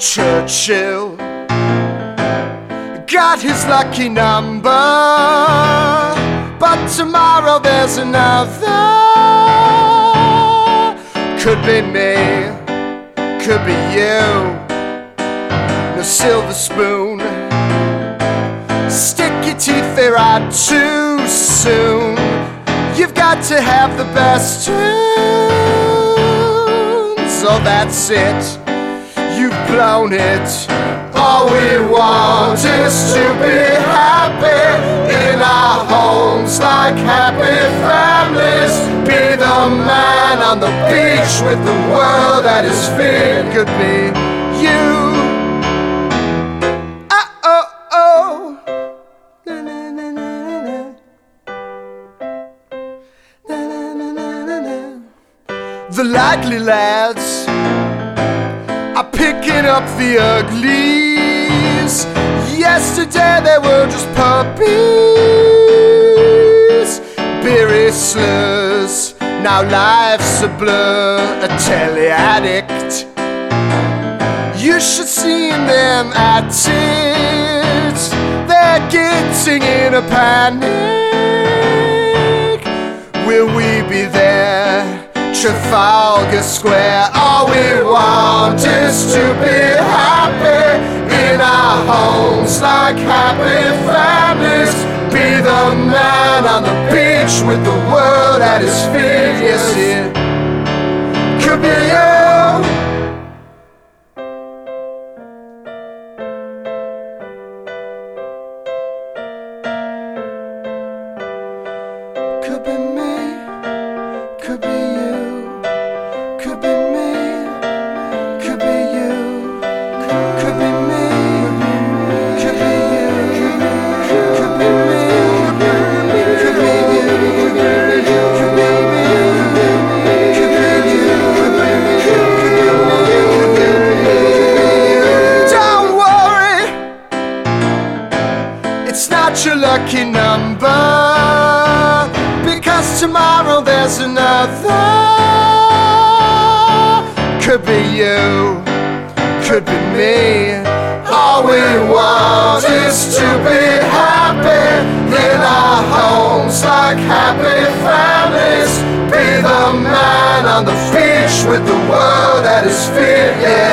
Churchill got his lucky number, but tomorrow there's another. Could be me, could be you. No silver spoon, stick your teeth there out too soon. You've got to have the best tunes. Oh, that's it, you've blown it. All we want is to be happy in our homes like happy families. Be the man on the beach with the world at his feet. Could be you. The likely lads are picking up the uglies. Yesterday they were just puppies. Beery slurs, now life's a blur. A telly addict, you should see them at it. They're getting in a panic. Will we be there? Trafalgar Square. All we want is to be happy in our homes like happy families. Be the man on the beach with the world at his feet. Yes, it could be you. Could be me, could be you. Could be me, could be you. Could be me, could be you. Could be me, could be you. Could be me, could be you. Don't worry, it's not your lucky number, because tomorrow there's another. Could be you, could be me. All we want is to be happy in our homes like happy families. Be the man on the beach with the world at his feet. Yeah.